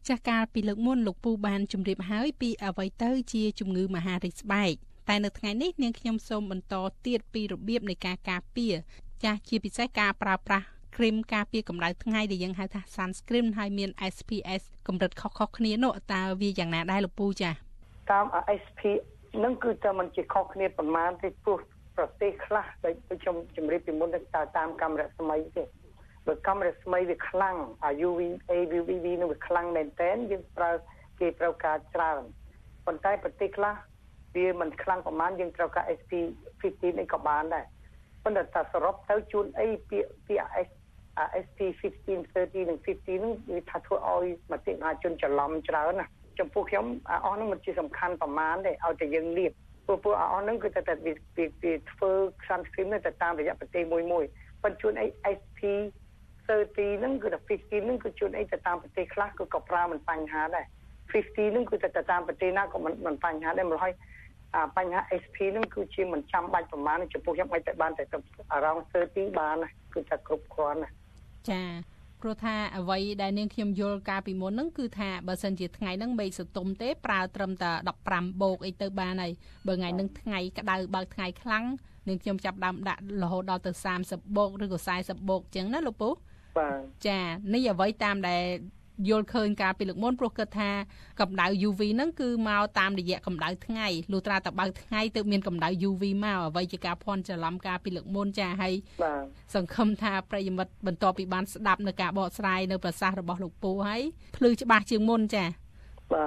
ចាស់កាលពីលើកមុនលោកពូបានជម្រាបហើយពីអ្វីទៅជាជំងឺមហារីកស្បែកតែនៅថ្ងៃនេះនាងខ្ញុំសូមបន្តទៀតពីរបៀបនៃការការពារចាស់ជាពិសេសការប្រើប្រាស់គ្រីមការពារកម្ដៅថ្ងៃដែលយើងហៅថា sunscreen ហើយមាន SPF កម្រិតខុសៗគ្នានោះតើវាយ៉ាងណាដែរលោកពូចាស់តាម SPF នឹងគឺតែมันជាខុសគ្នាប្រមាណទេព្រោះប្រទេសខ្លះដូចខ្ញុំជម្រាបពីមុនទៅតាមកាមេរ៉ាស្មីទេបើកាមេរ៉ាស្មីវាខ្លាំង UVA UVB នោះវាខ្លាំងមែនតើយើងគេត្រូវការច្រើនប៉ុន្តែប្រទេសខ្លះវាមិនខ្លាំងប្រមាណយើងត្រូវការ SP15 នេះក៏បានដែរប៉ុន្តែถ้าសរុបទៅជួនអីពាក្យ SP15 30និង50នោះវាថាធ្វើឲ្យមតិមហាជនច្រឡំច្រើនណាចំពោះខ្ញុំអស់នោះមិនជាសំខាន់ប្រមាណទេឲ្យតែយើងលាបព្រោះអស់នោះគឺតែវាធ្វើ sunscreen ទៅតាមរយៈប្រទេសមួយប៉ុន្តែជួនអី SP30 ហ្នឹងគឺតែ50ហ្នឹងគឺជួនអីទៅតាមប្រទេសខ្លះគឺក៏ប្រើមិនបញ្ហាដែរ50ហ្នឹងគឺទៅតាមប្រទេសណាក៏មិនបញ្ហាដែរមកហើយបញ្ហា SP ហ្នឹងគឺជាមិនចាំបាច់ប្រមាណចំពោះខ្ញុំឲ្យតែបានតែaround 30បានគឺថាគ្រប់គ្រាន់ណាចាព្រោះថាអ្វីដែលនាងខ្ញុំយល់កាលពីមុនហ្នឹងគឺថាបើសិនជាថ្ងៃហ្នឹងមេឃសន្ទុំទេប្រើត្រឹមតែ15បូកអីទៅបានហើយបើថ្ងៃហ្នឹងថ្ងៃក្តៅបើកថ្ងៃខ្លាំងនាងខ្ញុំចាប់ដើមដាក់រហូតដល់ទៅ30បូកឬក៏40បូកអញ្ចឹងណាលោកពូបាទចានេះអ្វីតាមដែលយល់ឃើញកាលពីលើកមុនព្រោះគិតថាកម្ដៅ UV ហ្នឹងគឺមកតាមរយៈកម្ដៅថ្ងៃលុះត្រាតែបើកថ្ងៃទើបមានកម្ដៅ UV មកអ្វីជាការភ័ន្តច្រឡំកាលពីលើកមុនចាហើយសង្ឃឹមថាប្រិយមិត្តបន្ទាប់ពីបានស្ដាប់នៅការបកស្រាយនៅប្រសាសន៍របស់លោកពូហើយភ្លឺច្បាស់ជាងមុនចាបាទ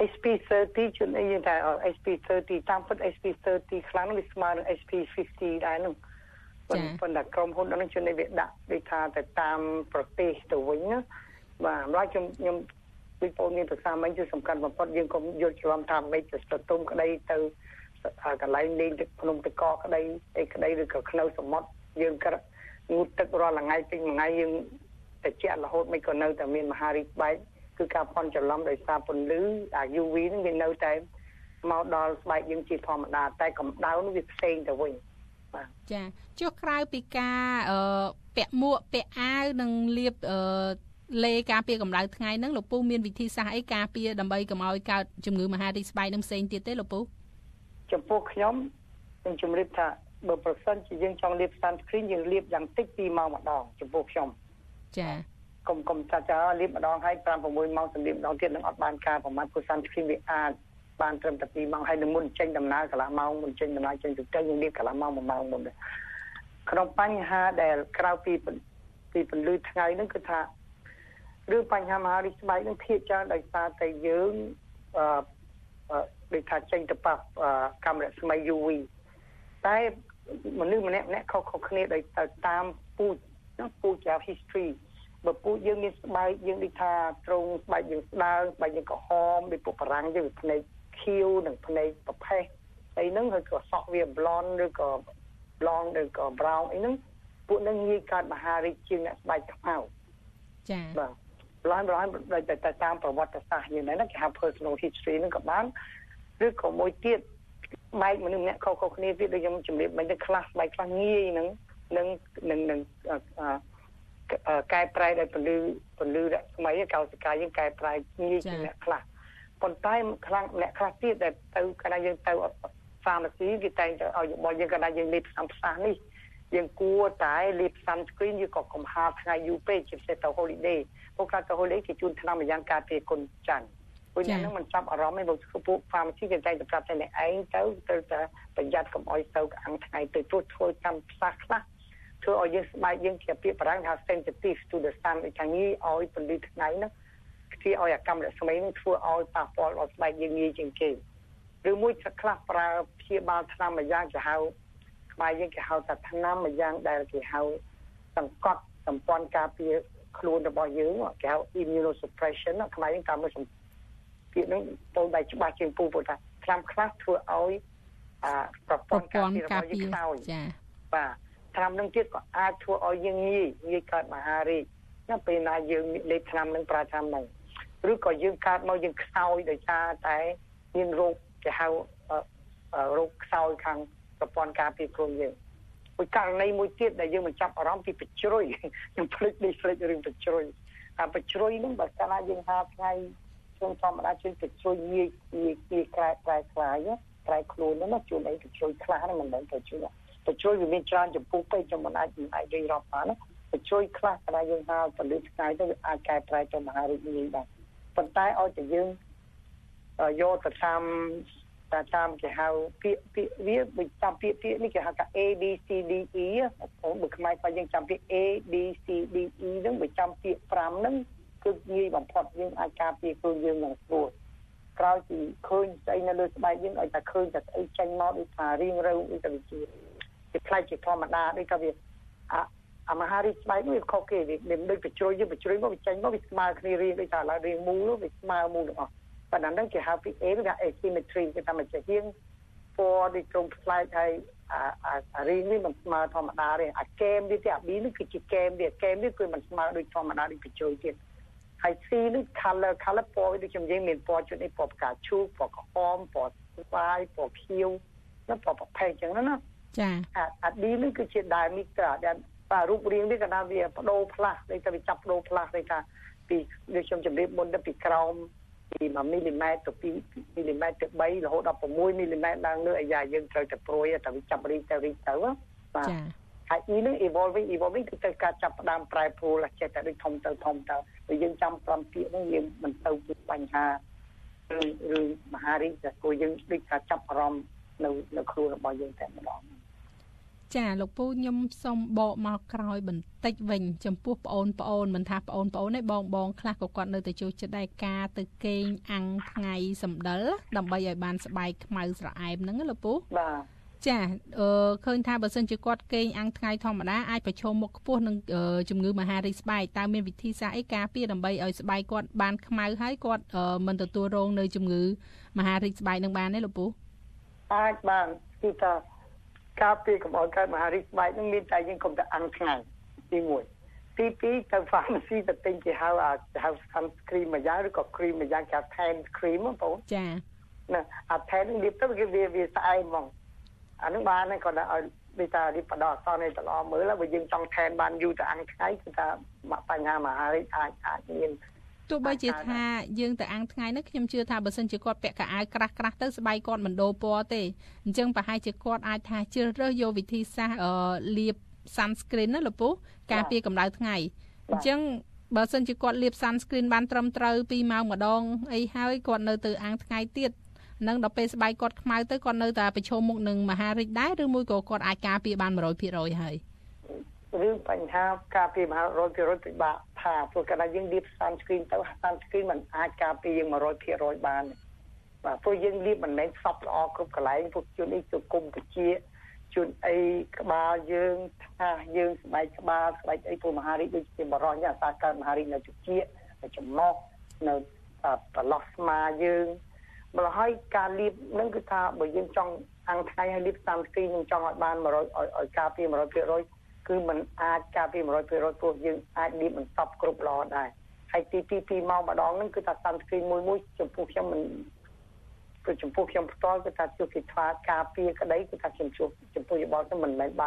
SP30 ជួនអីយើងតែ SP30 តាមពិត SP30 ខ្លាំងវាស្មើនឹង SP50 ដែរនោះប៉ុន្តែក្រុមហ៊ុនហ្នឹងជួននេះវាដាក់ដូចថាទៅតាមប្រទេសទៅវិញណាបាទម្ល៉េះខ្ញុំពីបងមានប្រសាសន៍មិនគឺសំខាន់បំផុតយើងកុំយល់ច្រឡំថាមេឃទៅស្ទុំក្តីទៅកន្លែងលេងទឹកភ្នំទឹកកកក្តីអីក្តីឬក៏ខ្នៅសមុទ្រយើងក៏ងូតទឹករាល់ថ្ងៃពេញមួយថ្ងៃយើងតែជាក់រហូតមិនក៏នៅតែមានមហារីកស្បែកគឺការភ័ន្តច្រឡំដោយសារពន្លឺUV ហ្នឹងវានៅតែមកដល់ស្បែកយើងជាធម្មតាតែកម្ដៅនោះវាផ្សេងទៅវិញបាទចាចុះក្រៅពីការពាក់មួកពាក់អាវនិងលាបលេការពារកម្ដៅថ្ងៃហ្នឹងលោកពូមានវិធីសាស្ត្រអីការពារដើម្បីកុំឲ្យកើតជំងឺមហារីកស្បែកនឹងផ្សេងទៀតទេលោកពូចំពោះខ្ញុំជម្រាបថាបើប្រសិនជាយើងចង់លាប sunscreen យើងលាបយ៉ាងតិច2ម៉ោងម្ដងចំពោះខ្ញុំចាកុំចាលាបម្ដងហើយ5 6ម៉ោងសម្រាប់ម្ដងទៀតនឹងអត់បានការប្រមាណព្រោះ sunscreen វាអាចបានត្រឹមតែ2ម៉ោងហើយនឹងមុនចេញដំណើរកន្លះម៉ោងមុនចេញដំណើរចេញទៅយើងលាបកន្លះម៉ោង1ម៉ោងមុនដែរក្នុងបញ្ហាដែលក្រៅពីពន្លឺថ្ងៃហ្នឹងគឺថារឿងបញ្ហាមហារីកស្បែកនឹងភាគច្រើនដោយសារតែយើងដូចថាចេញទៅប៉ះកាមេរ៉ាស្មី UV តែមនុស្សម្នាក់ខុសគ្នាដោយទៅតាមពូជជា history បើពូជយើងមានស្បែកយើងដូចថាត្រង់ស្បែកយើងស្ដើងស្បែកយើងក្រហមដូចពួកបារាំងយើងភ្នែកខៀវនិងភ្នែកប្រផេះអីហ្នឹងហើយក៏សក់វា blonde ឬក៏ blonde ឬក៏ brown អីហ្នឹងពួកហ្នឹងងាយកើតមហារីកជាងអ្នកស្បែកខ្មៅចាបាទឡើយតែតាមប្រវត្តិសាស្ត្រយើងហ្នឹងគេហៅ personal history ហ្នឹងក៏បានឬក៏មួយទៀតបែកមនុស្សម្នាក់ខុសគ្នាទៀតដូចខ្ញុំជំរាបមិញទៅខ្លះបែកខ្លះងាយនឹងកែប្រែដោយពន្លឺរស្មីកោសិកាយើងកែប្រែងាយជាងអ្នកខ្លះប៉ុន្តែខ្លាំងអ្នកខ្លះទៀតដែលទៅកាលណាយើងទៅ pharmacy គេតែងទៅឲ្យរបស់យើងកាលណាយើងលេបផ្សំផ្សានេះយើងគួរតែលេប sunscreen យើងក៏កំហាលថ្ងៃយូរពេកជាពិសេសទៅ holiday ពួកគាត់ទៅ holiday គេជូនថ្នាំម្យ៉ាងការពារគុណច័ន្ទពួកអ្នកហ្នឹងមិនចាប់អារម្មណ៍ទេបើពួក pharmacy គេតែងតែប្រាប់តែអ្នកឯងទៅតែប្រយ័ត្នកុំឲ្យទៅកាំងថ្ងៃទៅព្រោះធ្វើតាមផ្សារខ្លះធ្វើឲ្យយើងស្បែកយើងជាពាក្យបារាំងថា sensitive to the sun ដូចថាងាយឲ្យពន្លឺថ្ងៃហ្នឹងគេឲ្យអាកម្មរស្មីហ្នឹងធ្វើឲ្យប៉ះពាល់ដល់ស្បែកយើងងាយជាងគេឬមួយខ្លះប្រើព្យាបាលថ្នាំម្យ៉ាងគេហៅខ្មែរយើងគេហៅថាថ្នាំម្យ៉ាងដែលគេហៅសង្កត់សម្ព័ន្ធការពារខ្លួនរបស់យើងគេហៅ immunosuppression ខ្មែរយើងតាមមើលពាក្យហ្នឹងទៅដៃច្បាស់ជាងពូព្រោះថាថ្នាំខ្លះធ្វើឲ្យប្រព័ន្ធការពាររបស់យើងខ្សោយចាបាទថ្នាំនឹងទៀតក៏អាចធ្វើឲ្យយើងងាយកើតមហារីកណាពេលណាយើងលេបថ្នាំនឹងប្រើថ្នាំហ្នឹងឬក៏យើងកើតមកយើងខ្សោយដោយសារតែមានរោគគេហៅរោគខ្សោយខាងប្រព័ន្ធការពារខ្លួនយើងមួយករណីមួយទៀតដែលយើងមិនចាប់អារម្មណ៍ពីបជ្រុយខ្ញុំភ្លេចរឿងបជ្រុយបជ្រុយហ្នឹងបើកាលណាយើងហាថ្ងៃជូនធម្មតាជូនបជ្រុយងាយក្រែខ្លាយក្រែខ្លួនហ្នឹងជូនអីបជ្រុយខ្លះហ្នឹងមិនមែនបជ្រុយវាមានច្រើនចំពោះពេកខ្ញុំមិនអាចនិយាយរាប់បានណាបជ្រុយខ្លះកាលណាយើងហាពលឺថ្ងៃទៅវាអាចកែប្រែទៅមហារីកងាយដែរប៉ុន្តែឲ្យតែយើងយកទៅតាមគេហៅពាក្យវាបើតាមពាក្យនេះគេហៅថា A B C D E បើខ្មែរបើយើងចាំពាក្យ A B C D E ហ្នឹងបើចាំពាក្យ5ហ្នឹងគឺងាយបំផុតយើងអាចការពារខ្លួនយើងនឹងស្រួលក្រោយពីឃើញស្អីនៅលើស្បែកយើងឲ្យតែឃើញតែស្អីចេញមកដូចថារៀងរើដូចតែវាជាផ្លែជាធម្មតាដូចថាវាអាមហារីកស្បែកនេះវាខុសគេវាដូចបជ្រុយមកវាចេញមកវាស្មើគ្នារៀងដូចថាឡើយរៀងមូលវាស្មើមូលទាំងអស់ប៉ុន្តែហ្នឹងគេហៅពី A វា asymmetry គេថាមិនចេះរៀងពណ៌ដូចត្រង់ផ្លែកហើយអារៀងនេះមិនស្មើធម្មតាទេអាកែមវាអា B នេះគឺជាកែមវាគឺមិនស្មើដូចធម្មតាដូចបជ្រុយទៀតហើយ C នេះ color ពណ៌ដូចខ្ញុំនិយាយមានពណ៌ជូននេះពណ៌ផ្កាឈូកពណ៌ក្រហមពណ៌ស្វាយពណ៌ខៀវនិងពណ៌ប្រផេះអញ្ចឹងណាចាអា D នេះគឺជា diameter ដែលបាទរូបរាងនេះក៏ថាវាបដូរផ្លាស់ដូចតែវាចាប់បដូរផ្លាស់ដូចថាពីដូចខ្ញុំជម្រាបមុនទៅពីក្រោមពី1មីលីម៉ែត្រទៅ2មីលីម៉ែត្រទៅ3រហូតដល់6មីលីម៉ែត្រឡើងលើអាយ៉ាយើងត្រូវតែព្រួយតែវាចាប់រីកទៅបាទហើយ E នឹង evolving គឺទៅការចាប់ផ្ដើមប្រែប្រួលចេះតែដូចធំទៅបើយើងចាំ5ពាក្យហ្នឹងយើងមិនទៅជាបញ្ហាឬមហារីកតែគួរយើងដូចថាចាប់អារម្មណ៍នៅខ្លួនរបស់យើងតែម្ដងចាលោកពូខ្ញុំសូមបកមកក្រោយបន្តិចវិញចំពោះប្អូនមិនថាប្អូនទេបងខ្លះក៏គាត់នៅតែចូលចិត្តដែរការទៅគេងអាំងថ្ងៃសម្ដិលដើម្បីឲ្យបានស្បែកខ្មៅស្រអែមហ្នឹងលោកពូបាទចាឃើញថាបើសិនជាគាត់គេងអាំងថ្ងៃធម្មតាអាចប្រឈមមុខខ្ពស់នឹងជំងឺមហារីកស្បែកតើមានវិធីសាស្ត្រអីការពារដើម្បីឲ្យស្បែកគាត់បានខ្មៅហើយគាត់មិនទទួលរងនៅជំងឺមហារីកស្បែកនឹងបានទេលោកពូអាចបានគឺថាការពារកុំឲ្យកើតមហារីកស្បែកនឹងមានតែយើងកុំតែអាំងថ្ងៃទី1ទី2ទៅ pharmacy ទៅទិញគេហៅsunscreen មួយយ៉ាងឬក៏ cream មួយយ៉ាងគេហៅ tan cream បងប្អូនចាណាអា tan នេះលាបទៅវាស្អែកហ្មងអានឹងបានហើយគាត់ឲ្យដូចថារីបដោះអសនឲ្យតល្អមើលបើយើងចង់ថែមបានយូរទៅអាំងថ្ងៃគឺថាបញ្ហាមហារីកអាចមានទោះបីជាថាយើងទៅអាំងថ្ងៃនេះខ្ញុំជឿថាបើសិនជាគាត់ពាក់កៅអៅក្រាស់ទៅស្បែកគាត់មិនដូរពណ៌ទេអញ្ចឹងប្រហែលជាគាត់អាចថាជ្រើសរើសយកវិធីសាស្ត្រលាប sunscreen ណាលោកពូការពារកម្ដៅថ្ងៃអញ្ចឹងបើសិនជាគាត់លាប sunscreen បានត្រឹមត្រូវ2ម៉ោងម្ដងអីហើយគាត់នៅទៅអាំងថ្ងៃទៀតនឹងដល់ពេលស្បែកគាត់ខ្មៅទៅគាត់នៅតែប្រឈមមុខនឹងមហារីកដែរឬមួយក៏គាត់អាចការពារបាន 100% ហើយរឿងបញ្ហាការពារមហារីក 100% ពិបាកថាព្រោះកាលណាយើងលាប sunscreen ទៅ sunscreen มันអាចការពារយើង 100% បានបាទព្រោះយើងលាបមិនមែនសពល្អគ្រប់កន្លែងពួកជួនអីទៅគុំពជាជួនអីក្បាលយើងថាយើងស្បែកក្បាលស្បែកអីព្រោះមហារីកដូចជាបរោះយ៉ាងអាសាកើតមហារីកនៅជជានៅចំណុះនៅប្រឡោះស្មាយើងម្ល៉េះហើយការលាបនឹងគឺថាបើយើងចង់អាំងថ្ងៃឲ្យលាប sunscreen នឹងចង់ឲ្យបាន100ឲ្យការពារ 100% គឺมันអាចការពារ 100% ព្រោះយើងអាចលាបមិនសពគ្រប់ល្អដែរហើយទី2ម៉ោងម្ដងហ្នឹងគឺថា sunscreen មួយចំពោះខ្ញុំមិនព្រោះចំពោះខ្ញុំផ្ទាល់គឺថាជួបគេថាការពារក្តីគឺថាខ្ញុំជួបចំពោះយោបល់ទៅមិនមែនបាន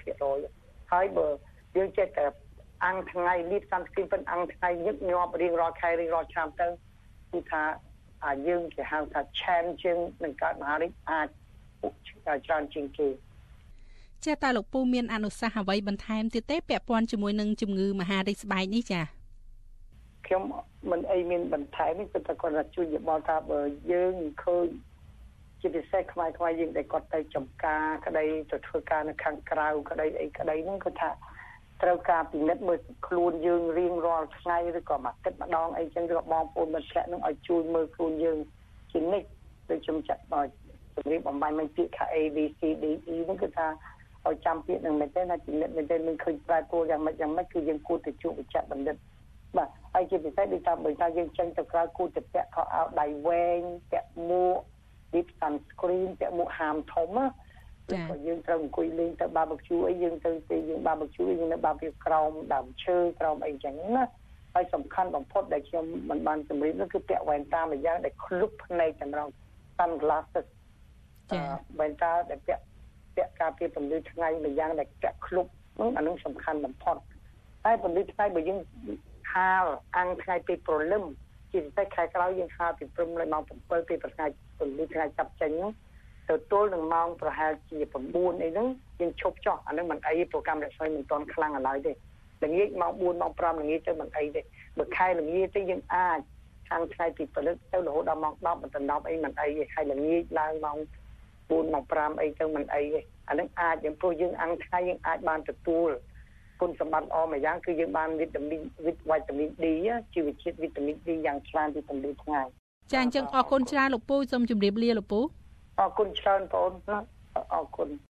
100% ហើយបើយើងចេះតែអាំងថ្ងៃលាប sunscreen ប៉ុនអាំងថ្ងៃញឹកញាប់រៀងរាល់ខែរៀងរាល់ឆ្នាំទៅគឺថាយើងគេហៅថា chance ជាងនឹងកើតមហារីកអាចច្រើនជាងគេចាតើលោកពូមានអនុសាសន៍អ្វីបន្ថែមទៀតទេពាក់ព័ន្ធជាមួយនឹងជំងឺមហារីកស្បែកនេះចាខ្ញុំមិនអីមានបន្ថែមនេះគឺតែគាត់ជួយយោបល់ថាបើយើងឃើញជាពិសេសខ្មែរយើងដែលគាត់ទៅចំការក្តីទៅធ្វើការនៅខាងក្រៅក្តីអីក្តីហ្នឹងគឺថាត្រូវការពិនិត្យមើលខ្លួនយើងរៀងរាល់ថ្ងៃឬក៏មួយអាទិត្យម្ដងអីចឹងឬក៏បងប្អូនមិត្តភក្តិនឹងឲ្យជួយមើលខ្លួនយើងជានិច្ចដូចខ្ញុំចាត់បើជំរាបបំបញ្ញមិនពាក្យថា A B C D E ហ្នឹងគឺថាឲ្យចាំពាក្យនឹងមែនទេណាពិនិត្យមែនទេនឹងឃើញប្រែប្រួលយ៉ាងម៉េចគឺយើងគួរទៅជួបវិជ្ជបណ្ឌិតបាទហើយជាពិសេសដូចថាបើថាយើងចេញទៅក្រៅគួរទៅពាក់ខោអាវដៃវែងពាក់មួក deep sunscreen ពាក់មួកហាមធំណាបើយើងត្រូវអង្គុយលេងទៅ barbecue អីយើងទៅពេលយើង barbecue យើងនៅ barbecue ក្រោមដើមឈើក្រោមអីចឹងណាហើយសំខាន់បំផុតដែលខ្ញុំមិនបានជម្រាបនោះគឺពាក់វ៉ែនតាមួយយ៉ាងដែលឃ្លុបភ្នែកតែម្ដង sunglasses វ៉ែនតាដែលពាក់ការពារពន្លឺថ្ងៃមួយយ៉ាងដែលពាក់ឃ្លុបនោះអានោះសំខាន់បំផុតតែពន្លឺថ្ងៃបើយើងហហាលអាំងថ្ងៃពេលព្រលឹមជាពិសេសខែក្រោយយើងហាលពីព្រឹមដល់ម៉ោង7ពេលប្រថ្ងៃពលឺថ្ងៃចាប់ចេញទៅទល់នឹងម៉ោងប្រហែលជា9អីហ្នឹងយើងឈប់ចោះអាហ្នឹងមិនអីប្រូក្រាមរស្មីមិនទាន់ខ្លាំងឡើយទេល្ងាចម៉ោង4ម៉ោង5ល្ងាចទៅមិនអីទេបើខែល្ងាចទៅយើងអាចខាងថ្ងៃពីព្រឹកទៅរហូតដល់ម៉ោង10បន្ត10អីមិនអីទេហើយល្ងាចឡើងម៉ោង4ម៉ោង5អីទៅមិនអីទេអាហ្នឹងអាចយើងព្រោះយើងអាំងថ្ងៃយើងអាចបានទទួលគុណសម្បត្តិល្អមួយយ៉ាងគឺយើងបានវីតាមីន D ជីវជាតិវីតាមីន D យ៉ាងច្រើនពីពន្លឺថ្ងៃចាអញ្ចឹងអរគុណច្រើនលោកពូសូមជម្រាបលាលោកពូអរគុណច្រើនបងប្អូនអរគុណ